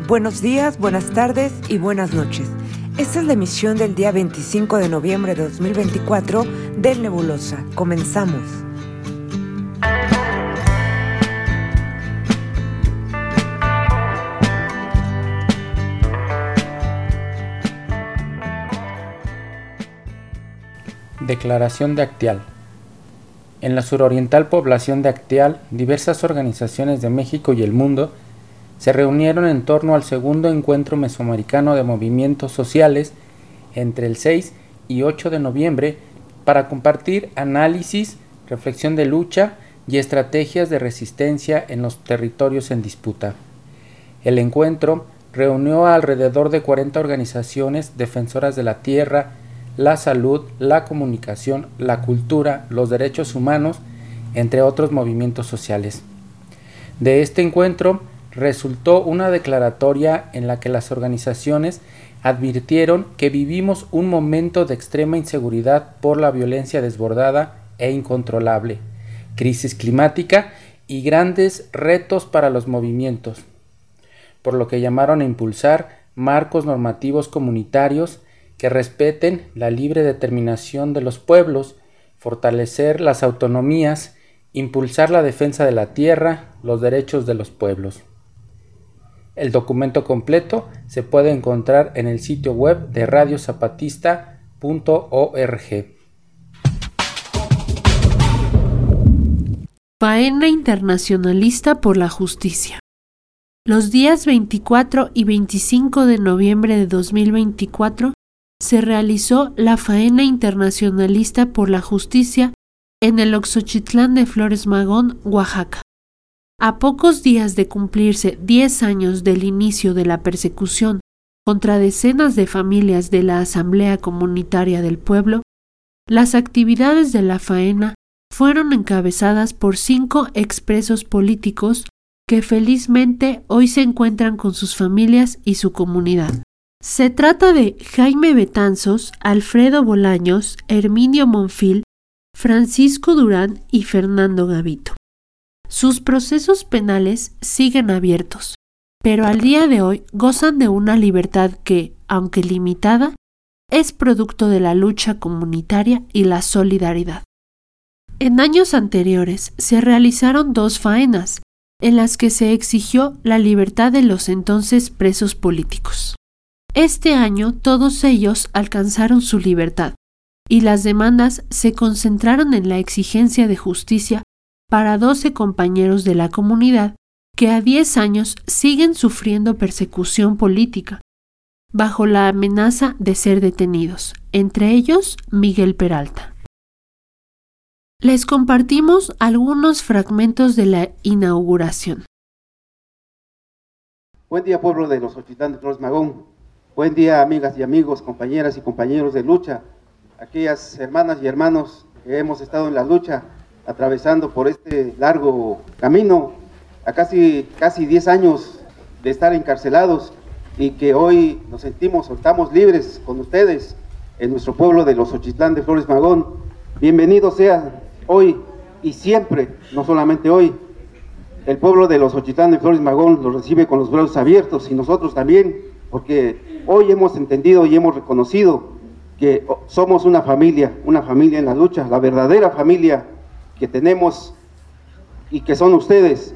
Buenos días, buenas tardes y buenas noches. Esta es la emisión del día 25 de noviembre de 2024 del Nebulosa. Comenzamos. Declaración de Acteal. En la suroriental población de Acteal, diversas organizaciones de México y el mundo se reunieron en torno al segundo encuentro mesoamericano de movimientos sociales entre el 6 y 8 de noviembre para compartir análisis, reflexión de lucha y estrategias de resistencia en los territorios en disputa. El encuentro reunió a alrededor de 40 organizaciones defensoras de la tierra, la salud, la comunicación, la cultura, los derechos humanos, entre otros movimientos sociales. De este encuentro resultó una declaratoria en la que las organizaciones advirtieron que vivimos un momento de extrema inseguridad por la violencia desbordada e incontrolable, crisis climática y grandes retos para los movimientos, por lo que llamaron a impulsar marcos normativos comunitarios que respeten la libre determinación de los pueblos, fortalecer las autonomías, impulsar la defensa de la tierra, los derechos de los pueblos. El documento completo se puede encontrar en el sitio web de radiozapatista.org. Faena Internacionalista por la Justicia. Los días 24 y 25 de noviembre de 2024 se realizó la Faena Internacionalista por la Justicia en el Oxochitlán de Flores Magón, Oaxaca. A pocos días de cumplirse 10 años del inicio de la persecución contra decenas de familias de la Asamblea Comunitaria del Pueblo, las actividades de la faena fueron encabezadas por 5 expresos políticos que felizmente hoy se encuentran con sus familias y su comunidad. Se trata de Jaime Betanzos, Alfredo Bolaños, Herminio Monfil, Francisco Durán y Fernando Gavito. Sus procesos penales siguen abiertos, pero al día de hoy gozan de una libertad que, aunque limitada, es producto de la lucha comunitaria y la solidaridad. En años anteriores se realizaron 2 faenas, en las que se exigió la libertad de los entonces presos políticos. Este año todos ellos alcanzaron su libertad, y las demandas se concentraron en la exigencia de justicia para 12 compañeros de la comunidad que a 10 años siguen sufriendo persecución política, bajo la amenaza de ser detenidos, entre ellos Miguel Peralta. Les compartimos algunos fragmentos de la inauguración. Buen día, pueblo de los Ochitlán de Flores Magón. Buen día, amigas y amigos, compañeras y compañeros de lucha, aquellas hermanas y hermanos que hemos estado en la lucha, atravesando por este largo camino, a casi 10 años de estar encarcelados y que hoy nos estamos libres con ustedes en nuestro pueblo de los Ochitlán de Flores Magón. Bienvenidos sean hoy y siempre, no solamente hoy. El pueblo de los Ochitlán de Flores Magón los recibe con los brazos abiertos y nosotros también, porque hoy hemos entendido y hemos reconocido que somos una familia en la lucha, la verdadera familia que tenemos y que son ustedes.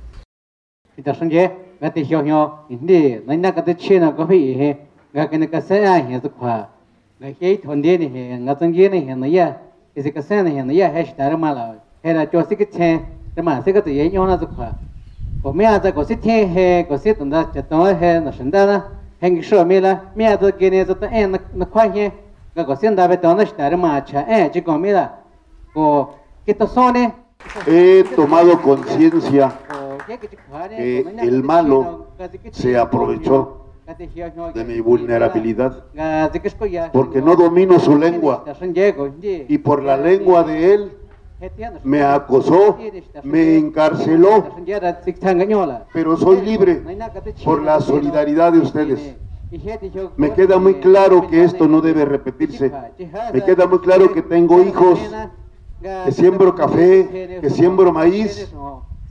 He tomado conciencia que el malo se aprovechó de mi vulnerabilidad porque no domino su lengua y por la lengua de él me acosó, me encarceló, pero soy libre por la solidaridad de ustedes. Me queda muy claro que esto no debe repetirse. Me queda muy claro que tengo hijos, que siembro café, que siembro maíz,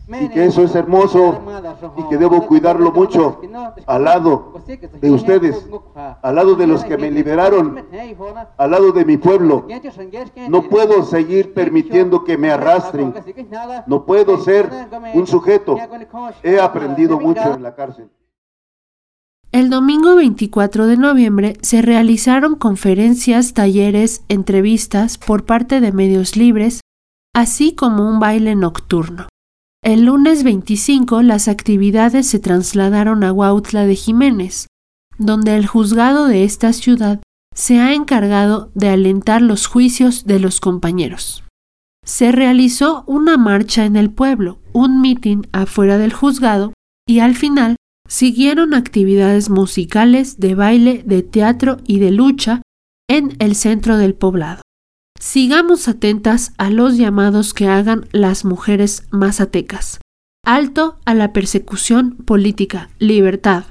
y que eso es hermoso y que debo cuidarlo mucho al lado de ustedes, al lado de los que me liberaron, al lado de mi pueblo. No puedo seguir permitiendo que me arrastren, no puedo ser un sujeto. He aprendido mucho en la cárcel. El domingo 24 de noviembre se realizaron conferencias, talleres, entrevistas por parte de medios libres, así como un baile nocturno. El lunes 25 las actividades se trasladaron a Huautla de Jiménez, donde el juzgado de esta ciudad se ha encargado de alentar los juicios de los compañeros. Se realizó una marcha en el pueblo, un mitin afuera del juzgado y al final siguieron actividades musicales, de baile, de teatro y de lucha en el centro del poblado. Sigamos atentas a los llamados que hagan las mujeres mazatecas. Alto a la persecución política. Libertad.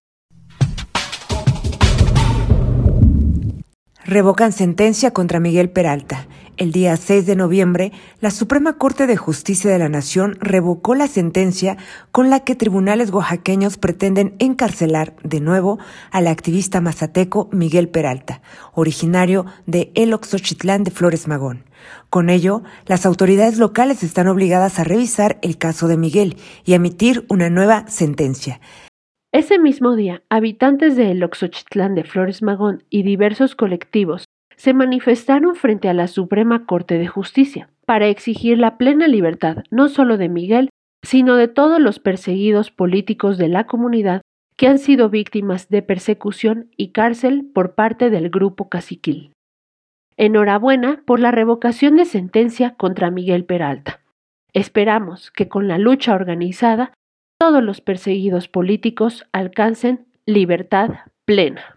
Revocan sentencia contra Miguel Peralta. El día 6 de noviembre, la Suprema Corte de Justicia de la Nación revocó la sentencia con la que tribunales oaxaqueños pretenden encarcelar de nuevo al activista mazateco Miguel Peralta, originario de El Oxochitlán de Flores Magón. Con ello, las autoridades locales están obligadas a revisar el caso de Miguel y a emitir una nueva sentencia. Ese mismo día, habitantes de El Oxochitlán de Flores Magón y diversos colectivos se manifestaron frente a la Suprema Corte de Justicia para exigir la plena libertad no solo de Miguel, sino de todos los perseguidos políticos de la comunidad que han sido víctimas de persecución y cárcel por parte del Grupo Caciquil. Enhorabuena por la revocación de sentencia contra Miguel Peralta. Esperamos que con la lucha organizada todos los perseguidos políticos alcancen libertad plena.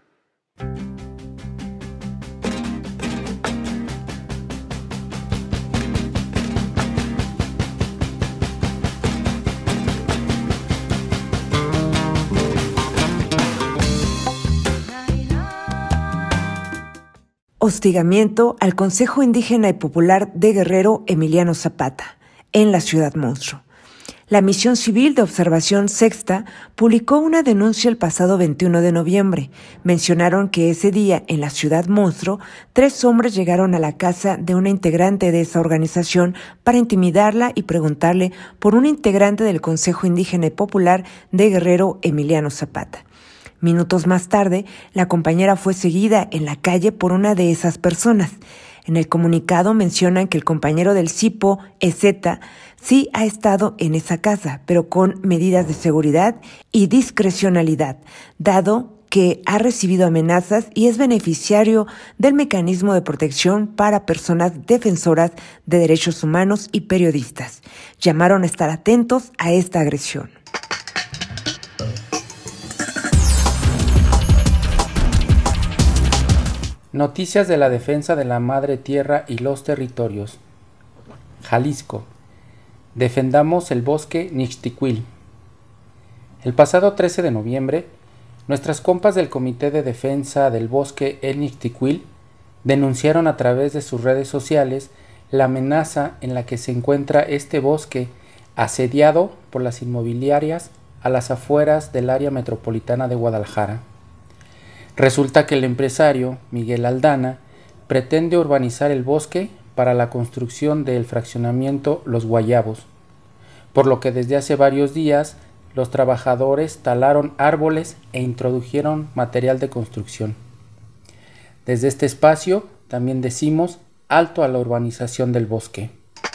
Hostigamiento al Consejo Indígena y Popular de Guerrero Emiliano Zapata, en la Ciudad Monstruo. La Misión Civil de Observación Sexta publicó una denuncia el pasado 21 de noviembre. Mencionaron que ese día, en la Ciudad Monstruo, 3 hombres llegaron a la casa de una integrante de esa organización para intimidarla y preguntarle por un integrante del Consejo Indígena y Popular de Guerrero Emiliano Zapata. Minutos más tarde, la compañera fue seguida en la calle por una de esas personas. En el comunicado mencionan que el compañero del CIPO, EZ, sí ha estado en esa casa, pero con medidas de seguridad y discrecionalidad, dado que ha recibido amenazas y es beneficiario del mecanismo de protección para personas defensoras de derechos humanos y periodistas. Llamaron a estar atentos a esta agresión. Noticias de la defensa de la madre tierra y los territorios. Jalisco. Defendamos el bosque Nixtiquil. El pasado 13 de noviembre, nuestras compas del Comité de Defensa del Bosque El Nixtiquil denunciaron a través de sus redes sociales la amenaza en la que se encuentra este bosque asediado por las inmobiliarias a las afueras del área metropolitana de Guadalajara. Resulta que el empresario, Miguel Aldana, pretende urbanizar el bosque para la construcción del fraccionamiento Los Guayabos, por lo que desde hace varios días los trabajadores talaron árboles e introdujeron material de construcción. Desde este espacio también decimos alto a la urbanización del bosque.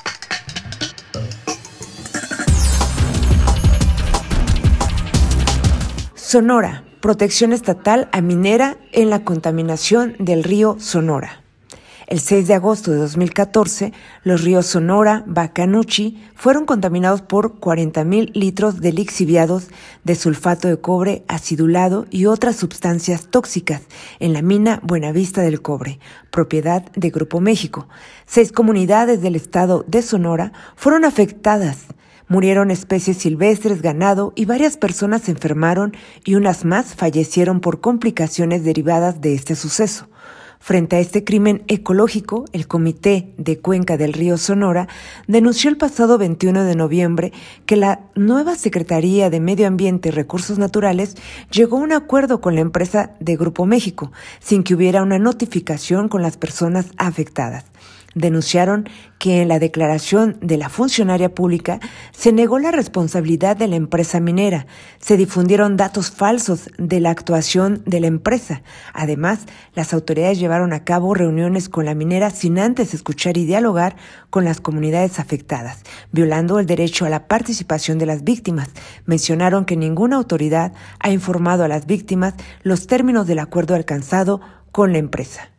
Sonora. Protección estatal a minera en la contaminación del río Sonora. El 6 de agosto de 2014, los ríos Sonora, Bacanuchi fueron contaminados por 40,000 litros de lixiviados de sulfato de cobre acidulado y otras sustancias tóxicas en la mina Buenavista del Cobre, propiedad de Grupo México. 6 comunidades del estado de Sonora fueron afectadas. Murieron especies silvestres, ganado y varias personas se enfermaron y unas más fallecieron por complicaciones derivadas de este suceso. Frente a este crimen ecológico, el Comité de Cuenca del Río Sonora denunció el pasado 21 de noviembre que la nueva Secretaría de Medio Ambiente y Recursos Naturales llegó a un acuerdo con la empresa de Grupo México, sin que hubiera una notificación con las personas afectadas. Denunciaron que en la declaración de la funcionaria pública se negó la responsabilidad de la empresa minera, se difundieron datos falsos de la actuación de la empresa. Además, las autoridades llevaron a cabo reuniones con la minera sin antes escuchar y dialogar con las comunidades afectadas, violando el derecho a la participación de las víctimas. Mencionaron que ninguna autoridad ha informado a las víctimas los términos del acuerdo alcanzado con la empresa.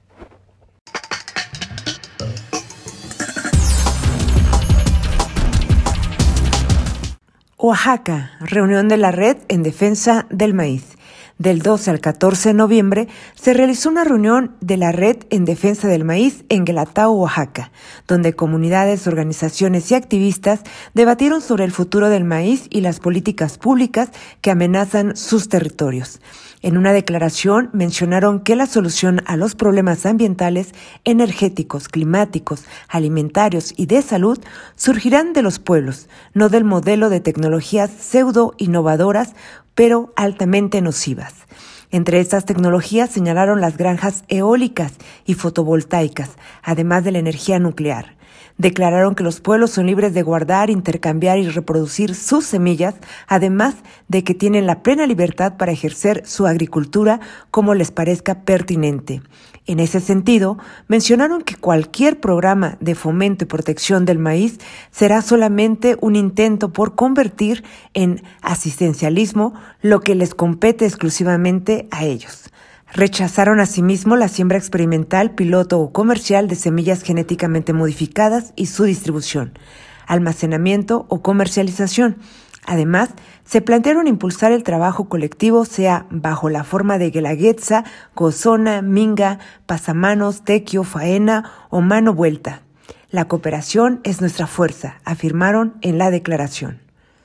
Oaxaca, reunión de la Red en Defensa del Maíz. Del 12 al 14 de noviembre se realizó una reunión de la Red en Defensa del Maíz en Guelatao, Oaxaca, donde comunidades, organizaciones y activistas debatieron sobre el futuro del maíz y las políticas públicas que amenazan sus territorios. En una declaración mencionaron que la solución a los problemas ambientales, energéticos, climáticos, alimentarios y de salud surgirán de los pueblos, no del modelo de tecnologías pseudo-innovadoras, pero altamente nocivas. Entre estas tecnologías señalaron las granjas eólicas y fotovoltaicas, además de la energía nuclear. Declararon que los pueblos son libres de guardar, intercambiar y reproducir sus semillas, además de que tienen la plena libertad para ejercer su agricultura como les parezca pertinente. En ese sentido, mencionaron que cualquier programa de fomento y protección del maíz será solamente un intento por convertir en asistencialismo lo que les compete exclusivamente a ellos. Rechazaron asimismo la siembra experimental, piloto o comercial de semillas genéticamente modificadas y su distribución, almacenamiento o comercialización. Además, se plantearon impulsar el trabajo colectivo, sea bajo la forma de guelaguetza, gozona, minga, pasamanos, tequio, faena o mano vuelta. La cooperación es nuestra fuerza, afirmaron en la declaración.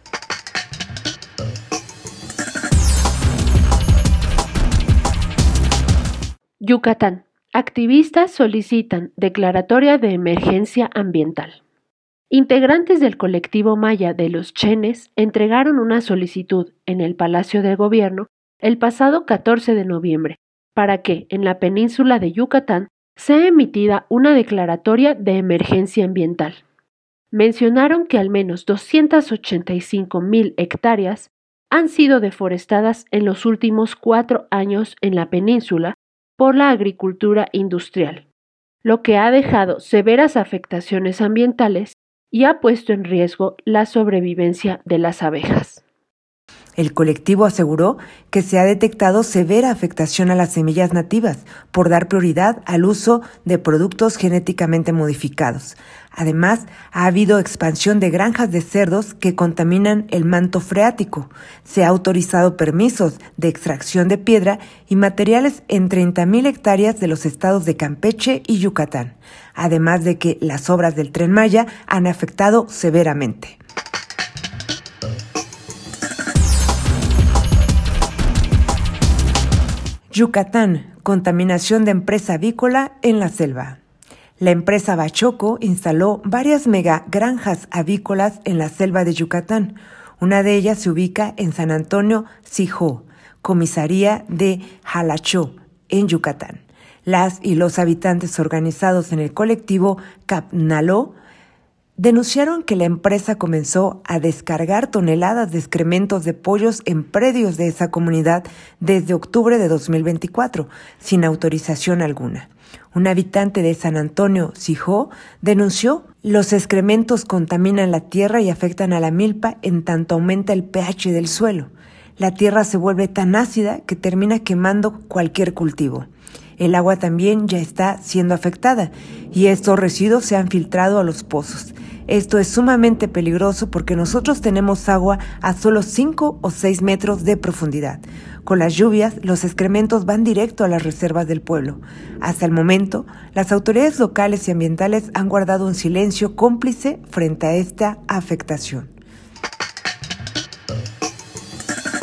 Yucatán. Activistas solicitan declaratoria de emergencia ambiental. Integrantes del colectivo maya de los Chenes entregaron una solicitud en el Palacio del Gobierno el pasado 14 de noviembre para que en la península de Yucatán sea emitida una declaratoria de emergencia ambiental. Mencionaron que al menos 285,000 hectáreas han sido deforestadas en los últimos 4 años en la península por la agricultura industrial, lo que ha dejado severas afectaciones ambientales y ha puesto en riesgo la sobrevivencia de las abejas. El colectivo aseguró que se ha detectado severa afectación a las semillas nativas por dar prioridad al uso de productos genéticamente modificados. Además, ha habido expansión de granjas de cerdos que contaminan el manto freático. Se ha autorizado permisos de extracción de piedra y materiales en 30,000 hectáreas de los estados de Campeche y Yucatán, además de que las obras del Tren Maya han afectado severamente. Yucatán, contaminación de empresa avícola en la selva. La empresa Bachoco instaló varias megagranjas avícolas en la selva de Yucatán. Una de ellas se ubica en San Antonio, Sijó, comisaría de Jalachó, en Yucatán. Las y los habitantes organizados en el colectivo Capnaló denunciaron que la empresa comenzó a descargar toneladas de excrementos de pollos en predios de esa comunidad desde octubre de 2024, sin autorización alguna. Un habitante de San Antonio, Sijó, denunció: los excrementos contaminan la tierra y afectan a la milpa en tanto aumenta el pH del suelo. La tierra se vuelve tan ácida que termina quemando cualquier cultivo. El agua también ya está siendo afectada y estos residuos se han filtrado a los pozos. Esto es sumamente peligroso porque nosotros tenemos agua a solo 5 o 6 metros de profundidad. Con las lluvias, los excrementos van directo a las reservas del pueblo. Hasta el momento, las autoridades locales y ambientales han guardado un silencio cómplice frente a esta afectación.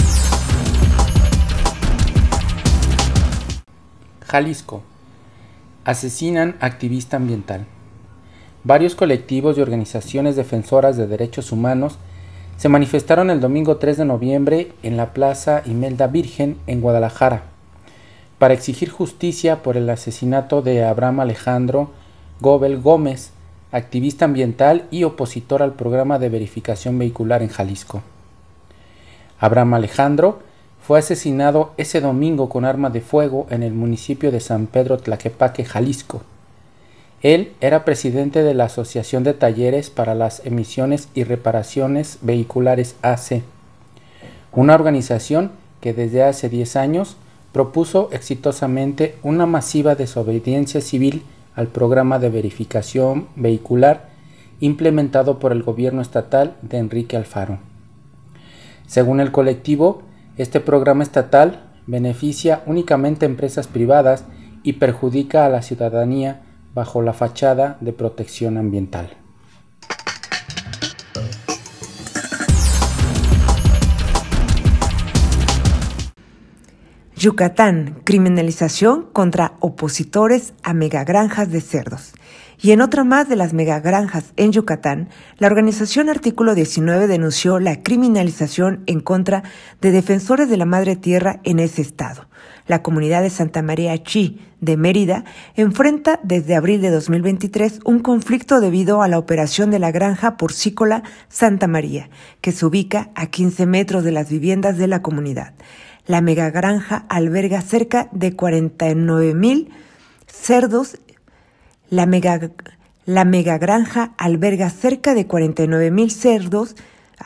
Jalisco. Asesinan activista ambiental. Varios colectivos y organizaciones defensoras de derechos humanos se manifestaron el domingo 3 de noviembre en la Plaza Imelda Virgen en Guadalajara para exigir justicia por el asesinato de Abraham Alejandro Gobel Gómez, activista ambiental y opositor al programa de verificación vehicular en Jalisco. Abraham Alejandro fue asesinado ese domingo con arma de fuego en el municipio de San Pedro Tlaquepaque, Jalisco. Él era presidente de la Asociación de Talleres para las Emisiones y Reparaciones Vehiculares AC, una organización que desde hace 10 años propuso exitosamente una masiva desobediencia civil al programa de verificación vehicular implementado por el gobierno estatal de Enrique Alfaro. Según el colectivo, este programa estatal beneficia únicamente a empresas privadas y perjudica a la ciudadanía bajo la fachada de protección ambiental. Yucatán, criminalización contra opositores a megagranjas de cerdos. Y en otra más de las megagranjas en Yucatán, la organización Artículo 19 denunció la criminalización en contra de defensores de la madre tierra en ese estado. La comunidad de Santa María Chi de Mérida enfrenta desde abril de 2023 un conflicto debido a la operación de la granja porcícola Santa María, que se ubica a 15 metros de las viviendas de la comunidad. La megagranja alberga cerca de 49,000 cerdos. La megagranja alberga cerca de 49,000 cerdos.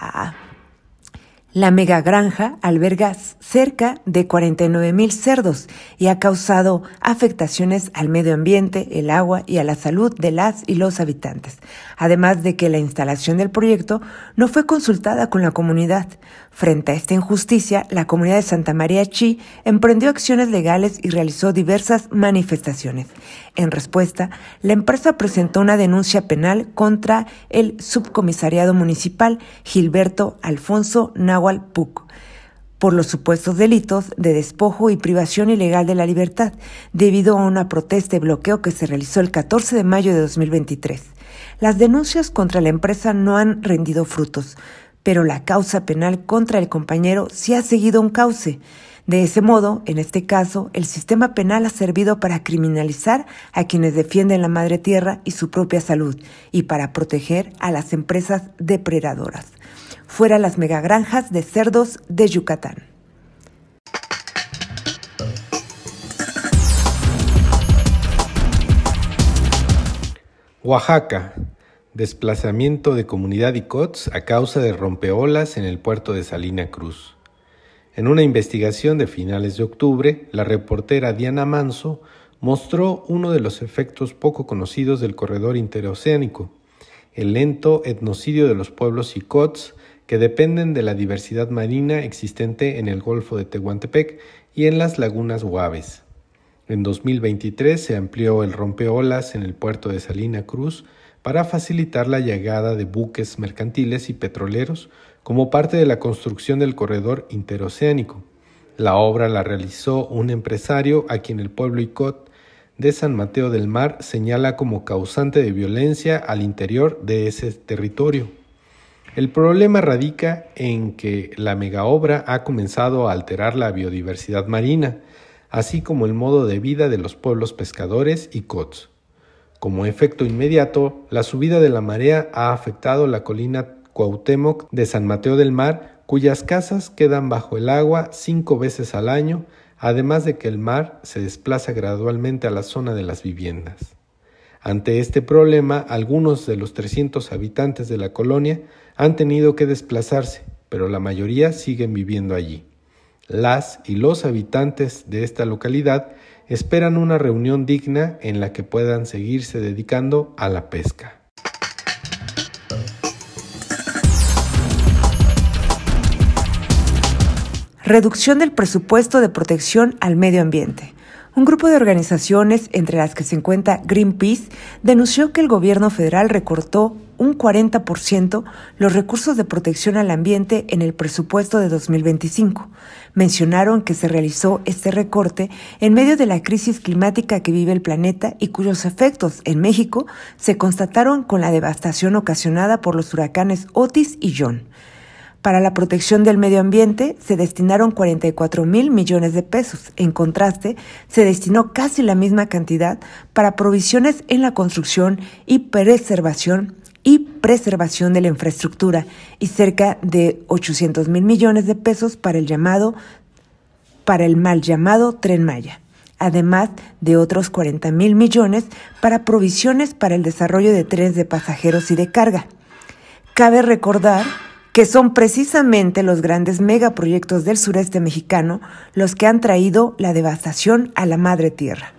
La megagranja alberga cerca de 49,000 cerdos y ha causado afectaciones al medio ambiente, el agua y a la salud de las y los habitantes, además de que la instalación del proyecto no fue consultada con la comunidad. Frente a esta injusticia, la comunidad de Santa María Chi emprendió acciones legales y realizó diversas manifestaciones. En respuesta, la empresa presentó una denuncia penal contra el subcomisariado municipal Gilberto Alfonso Nahual Puc por los supuestos delitos de despojo y privación ilegal de la libertad, debido a una protesta de bloqueo que se realizó el 14 de mayo de 2023. Las denuncias contra la empresa no han rendido frutos, pero la causa penal contra el compañero sí ha seguido un cauce. De ese modo, en este caso, el sistema penal ha servido para criminalizar a quienes defienden la madre tierra y su propia salud, y para proteger a las empresas depredadoras. Fuera las megagranjas de cerdos de Yucatán. Oaxaca. Desplazamiento de comunidad ICOTS a causa de rompeolas en el puerto de Salina Cruz. En una investigación de finales de octubre, la reportera Diana Manso mostró uno de los efectos poco conocidos del corredor interoceánico, el lento etnocidio de los pueblos ICOTS que dependen de la diversidad marina existente en el Golfo de Tehuantepec y en las lagunas Guaves. En 2023 se amplió el rompeolas en el puerto de Salina Cruz para facilitar la llegada de buques mercantiles y petroleros como parte de la construcción del corredor interoceánico. La obra la realizó un empresario a quien el pueblo ICOT de San Mateo del Mar señala como causante de violencia al interior de ese territorio. El problema radica en que la megaobra ha comenzado a alterar la biodiversidad marina, así como el modo de vida de los pueblos pescadores ICOTS. Como efecto inmediato, la subida de la marea ha afectado la colina Cuauhtémoc de San Mateo del Mar, cuyas casas quedan bajo el agua 5 veces al año, además de que el mar se desplaza gradualmente a la zona de las viviendas. Ante este problema, algunos de los 300 habitantes de la colonia han tenido que desplazarse, pero la mayoría siguen viviendo allí. Las y los habitantes de esta localidad esperan una reunión digna en la que puedan seguirse dedicando a la pesca. Reducción del presupuesto de protección al medio ambiente. Un grupo de organizaciones, entre las que se encuentra Greenpeace, denunció que el gobierno federal recortó un 40% los recursos de protección al ambiente en el presupuesto de 2025. Mencionaron que se realizó este recorte en medio de la crisis climática que vive el planeta y cuyos efectos en México se constataron con la devastación ocasionada por los huracanes Otis y John. Para la protección del medio ambiente se destinaron 44,000 millones de pesos. En contraste, se destinó casi la misma cantidad para provisiones en la construcción y preservación de la infraestructura y cerca de 800,000 millones de pesos para el mal llamado Tren Maya, además de otros 40,000 millones para provisiones para el desarrollo de trenes de pasajeros y de carga. Cabe recordar que son precisamente los grandes megaproyectos del sureste mexicano los que han traído la devastación a la madre tierra.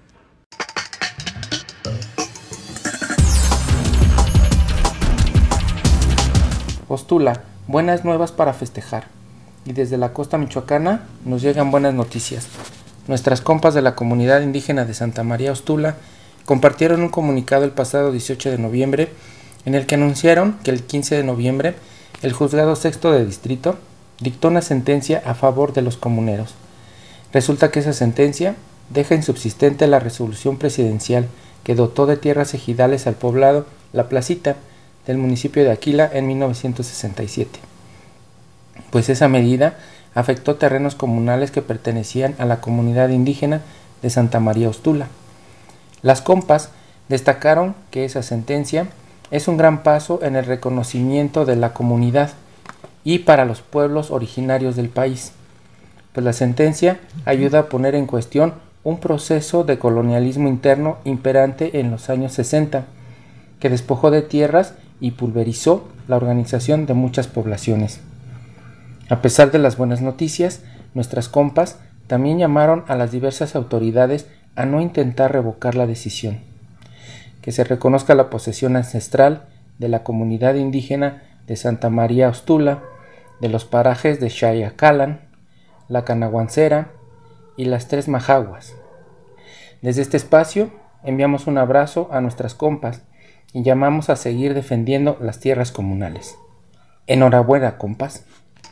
Ostula, buenas nuevas para festejar. Y desde la costa michoacana nos llegan buenas noticias. Nuestras compas de la comunidad indígena de Santa María Ostula compartieron un comunicado el pasado 18 de noviembre en el que anunciaron que el 15 de noviembre el Juzgado Sexto de Distrito dictó una sentencia a favor de los comuneros. Resulta que esa sentencia deja insubsistente la resolución presidencial que dotó de tierras ejidales al poblado La Placita del municipio de Aquila en 1967. Pues esa medida afectó terrenos comunales que pertenecían a la comunidad indígena de Santa María Ostula. Las compas destacaron que esa sentencia es un gran paso en el reconocimiento de la comunidad y para los pueblos originarios del país, pues la sentencia ayuda a poner en cuestión un proceso de colonialismo interno imperante en los años 60, que despojó de tierras y pulverizó la organización de muchas poblaciones. A pesar de las buenas noticias, nuestras compas también llamaron a las diversas autoridades a no intentar revocar la decisión, que se reconozca la posesión ancestral de la comunidad indígena de Santa María Ostula, de los parajes de Xayacalan, la Canaguancera y las Tres Majaguas. Desde este espacio enviamos un abrazo a nuestras compas y llamamos a seguir defendiendo las tierras comunales. Enhorabuena, compas.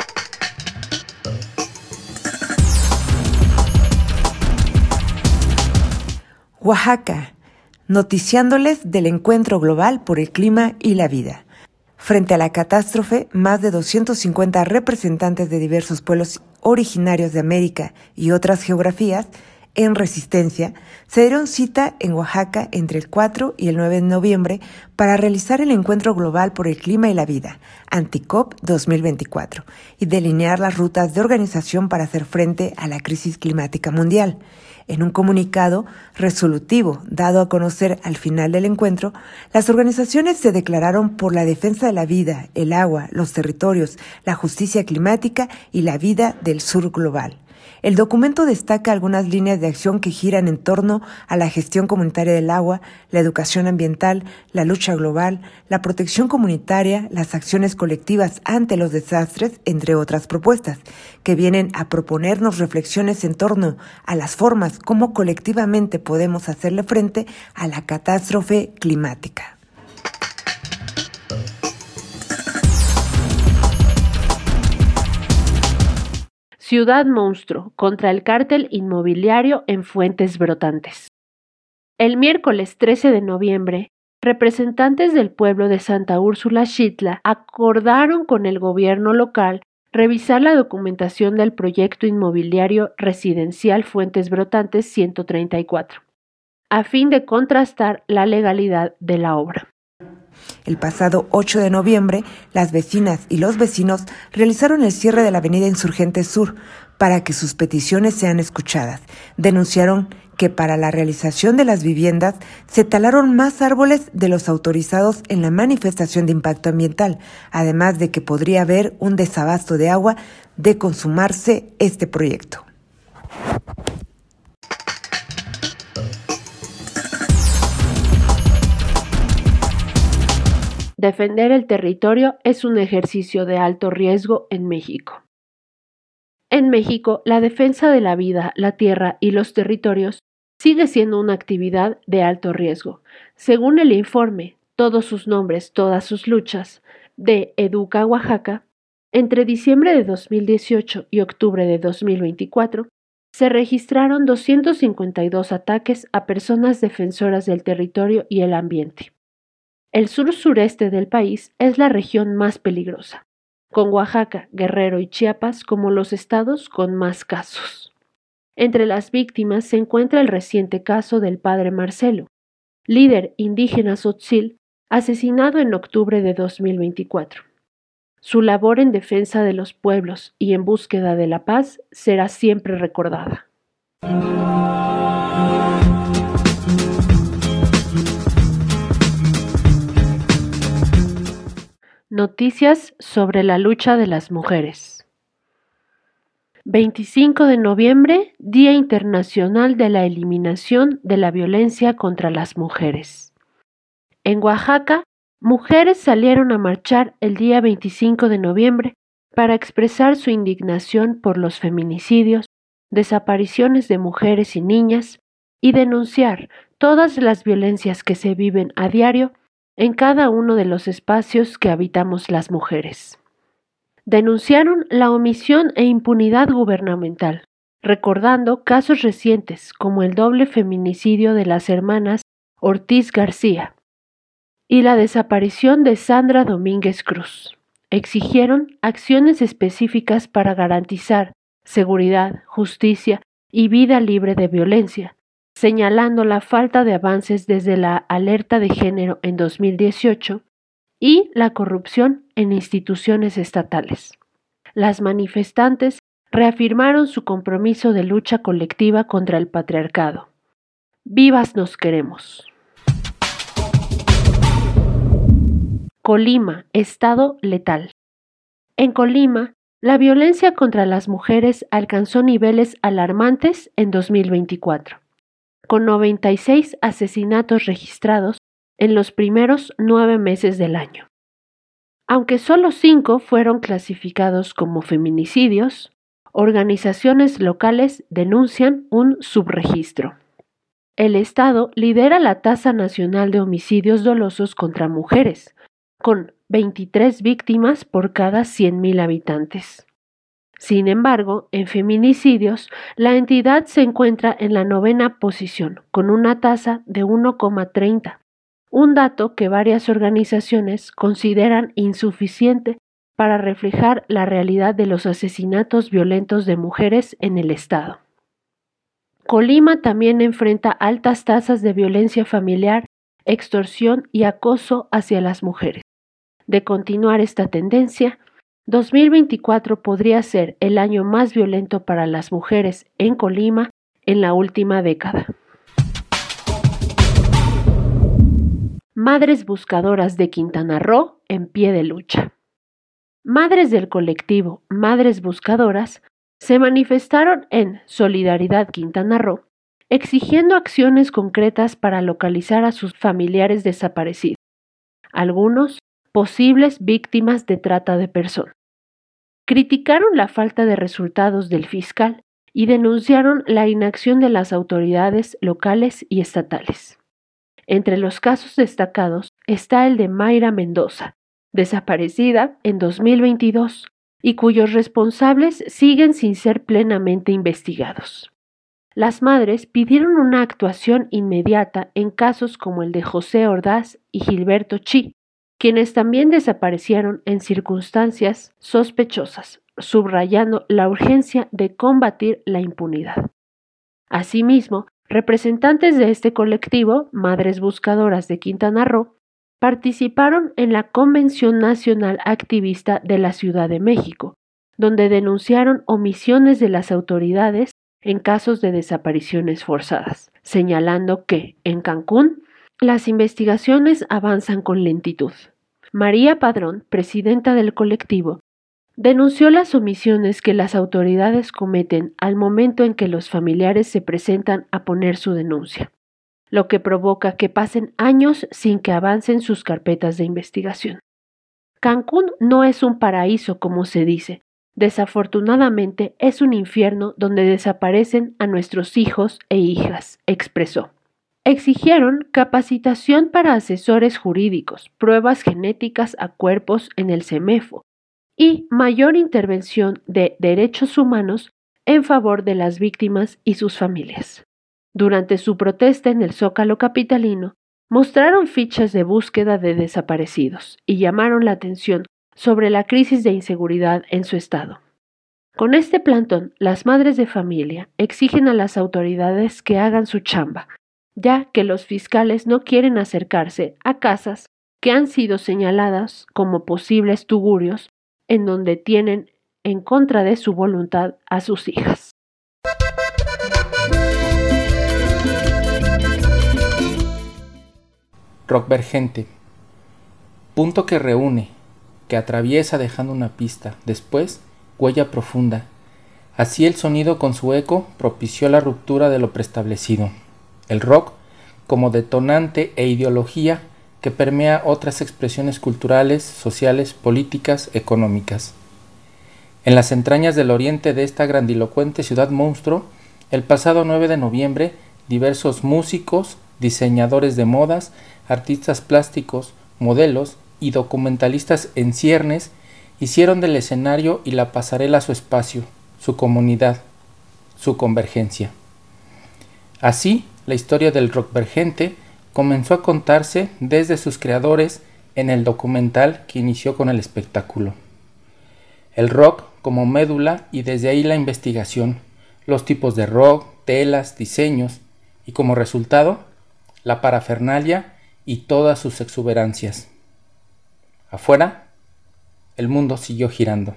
Oaxaca, noticiándoles del Encuentro Global por el Clima y la Vida. Frente a la catástrofe, más de 250 representantes de diversos pueblos originarios de América y otras geografías en resistencia se dieron cita en Oaxaca entre el 4 y el 9 de noviembre para realizar el Encuentro Global por el Clima y la Vida, Anticop 2024, y delinear las rutas de organización para hacer frente a la crisis climática mundial. En un comunicado resolutivo dado a conocer al final del encuentro, las organizaciones se declararon por la defensa de la vida, el agua, los territorios, la justicia climática y la vida del sur global. El documento destaca algunas líneas de acción que giran en torno a la gestión comunitaria del agua, la educación ambiental, la lucha global, la protección comunitaria, las acciones colectivas ante los desastres, entre otras propuestas, que vienen a proponernos reflexiones en torno a las formas como colectivamente podemos hacerle frente a la catástrofe climática. Ciudad Monstruo contra el cártel inmobiliario en Fuentes Brotantes. El miércoles 13 de noviembre, representantes del pueblo de Santa Úrsula Xitla acordaron con el gobierno local revisar la documentación del proyecto inmobiliario residencial Fuentes Brotantes 134, a fin de contrastar la legalidad de la obra. El pasado 8 de noviembre, las vecinas y los vecinos realizaron el cierre de la avenida Insurgentes Sur para que sus peticiones sean escuchadas. Denunciaron que para la realización de las viviendas se talaron más árboles de los autorizados en la manifestación de impacto ambiental, además de que podría haber un desabasto de agua de consumarse este proyecto. Defender el territorio es un ejercicio de alto riesgo en México. En México, la defensa de la vida, la tierra y los territorios sigue siendo una actividad de alto riesgo. Según el informe Todos sus nombres, todas sus luchas, de Educa Oaxaca, entre diciembre de 2018 y octubre de 2024, se registraron 252 ataques a personas defensoras del territorio y el ambiente. El sur-sureste del país es la región más peligrosa, con Oaxaca, Guerrero y Chiapas como los estados con más casos. Entre las víctimas se encuentra el reciente caso del padre Marcelo, líder indígena tzotzil, asesinado en octubre de 2024. Su labor en defensa de los pueblos y en búsqueda de la paz será siempre recordada. Noticias sobre la lucha de las mujeres. 25 de noviembre, Día Internacional de la Eliminación de la Violencia contra las Mujeres. En Oaxaca, mujeres salieron a marchar el día 25 de noviembre para expresar su indignación por los feminicidios, desapariciones de mujeres y niñas y denunciar todas las violencias que se viven a diario en cada uno de los espacios que habitamos las mujeres. Denunciaron la omisión e impunidad gubernamental, recordando casos recientes como el doble feminicidio de las hermanas Ortiz García y la desaparición de Sandra Domínguez Cruz. Exigieron acciones específicas para garantizar seguridad, justicia y vida libre de violencia, señalando la falta de avances desde la alerta de género en 2018 y la corrupción en instituciones estatales. Las manifestantes reafirmaron su compromiso de lucha colectiva contra el patriarcado. ¡Vivas nos queremos! Colima, estado letal. En Colima, la violencia contra las mujeres alcanzó niveles alarmantes en 2024, con 96 asesinatos registrados en los primeros 9 meses del año. Aunque solo 5 fueron clasificados como feminicidios, organizaciones locales denuncian un subregistro. El Estado lidera la tasa nacional de homicidios dolosos contra mujeres, con 23 víctimas por cada 100,000 habitantes. Sin embargo, en feminicidios, la entidad se encuentra en la 9ª posición, con una tasa de 1,30, un dato que varias organizaciones consideran insuficiente para reflejar la realidad de los asesinatos violentos de mujeres en el estado. Colima también enfrenta altas tasas de violencia familiar, extorsión y acoso hacia las mujeres. De continuar esta tendencia, 2024 podría ser el año más violento para las mujeres en Colima en la última década. Madres Buscadoras de Quintana Roo en pie de lucha. Madres del colectivo Madres Buscadoras se manifestaron en Solidaridad Quintana Roo, exigiendo acciones concretas para localizar a sus familiares desaparecidos, algunos posibles víctimas de trata de personas. Criticaron la falta de resultados del fiscal y denunciaron la inacción de las autoridades locales y estatales. Entre los casos destacados está el de Mayra Mendoza, desaparecida en 2022 y cuyos responsables siguen sin ser plenamente investigados. Las madres pidieron una actuación inmediata en casos como el de José Ordaz y Gilberto Chi, quienes también desaparecieron en circunstancias sospechosas, subrayando la urgencia de combatir la impunidad. Asimismo, representantes de este colectivo, Madres Buscadoras de Quintana Roo, participaron en la Convención Nacional Activista de la Ciudad de México, donde denunciaron omisiones de las autoridades en casos de desapariciones forzadas, señalando que, en Cancún, las investigaciones avanzan con lentitud. María Padrón, presidenta del colectivo, denunció las omisiones que las autoridades cometen al momento en que los familiares se presentan a poner su denuncia, lo que provoca que pasen años sin que avancen sus carpetas de investigación. Cancún no es un paraíso, como se dice, Desafortunadamente es un infierno donde desaparecen a nuestros hijos e hijas, expresó. Exigieron capacitación para asesores jurídicos, pruebas genéticas a cuerpos en el CEMEFO y mayor intervención de derechos humanos en favor de las víctimas y sus familias. Durante su protesta en el Zócalo capitalino, mostraron fichas de búsqueda de desaparecidos y llamaron la atención sobre la crisis de inseguridad en su estado. Con este plantón, las madres de familia exigen a las autoridades que hagan su chamba, ya que los fiscales no quieren acercarse a casas que han sido señaladas como posibles tugurios en donde tienen en contra de su voluntad a sus hijas. Rockvergente. Punto que reúne, que atraviesa dejando una pista, después huella profunda. Así el sonido con su eco propició la ruptura de lo preestablecido. El rock como detonante e ideología que permea otras expresiones culturales, sociales, políticas, económicas. En las entrañas del oriente de esta grandilocuente ciudad monstruo, el pasado 9 de noviembre, diversos músicos, diseñadores de modas, artistas plásticos, modelos y documentalistas en ciernes hicieron del escenario y la pasarela su espacio, su comunidad, su convergencia. Así, la historia del rockvergente comenzó a contarse desde sus creadores en el documental que inició con el espectáculo. El rock como médula y desde ahí la investigación, los tipos de rock, telas, diseños y como resultado, la parafernalia y todas sus exuberancias. Afuera, el mundo siguió girando.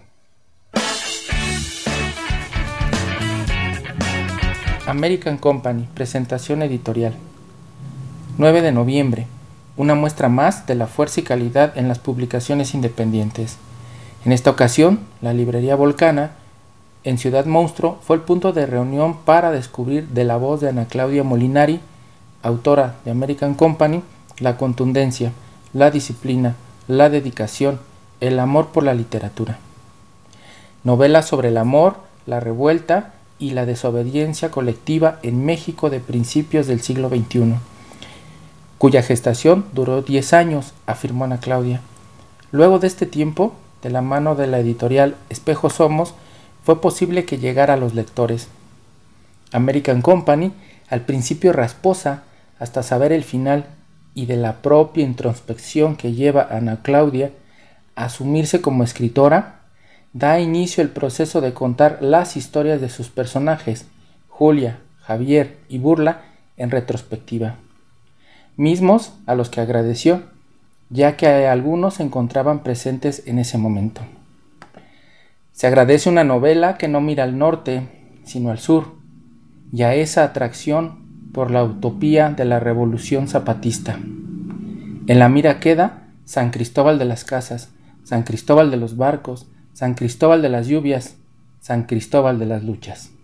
American Company, presentación editorial. 9 de noviembre, una muestra más de la fuerza y calidad en las publicaciones independientes. En esta ocasión, la librería Volcana, en Ciudad Monstruo, fue el punto de reunión para descubrir de la voz de Ana Claudia Molinari, autora de American Company, la contundencia, la disciplina, la dedicación, el amor por la literatura. Novela sobre el amor, la revuelta y la desobediencia colectiva en México de principios del siglo XXI, cuya gestación duró 10 años, afirmó Ana Claudia. Luego de este tiempo, de la mano de la editorial Espejo Somos, fue posible que llegara a los lectores. American Company, al principio rasposa, hasta saber el final, y de la propia introspección que lleva a Ana Claudia a asumirse como escritora, da inicio el proceso de contar las historias de sus personajes, Julia, Javier y Burla, en retrospectiva. Mismos a los que agradeció, ya que algunos se encontraban presentes en ese momento. Se agradece una novela que no mira al norte, sino al sur, y a esa atracción por la utopía de la revolución zapatista. En la mira queda San Cristóbal de las Casas, San Cristóbal de los Barcos, San Cristóbal de las Lluvias, San Cristóbal de las Luchas.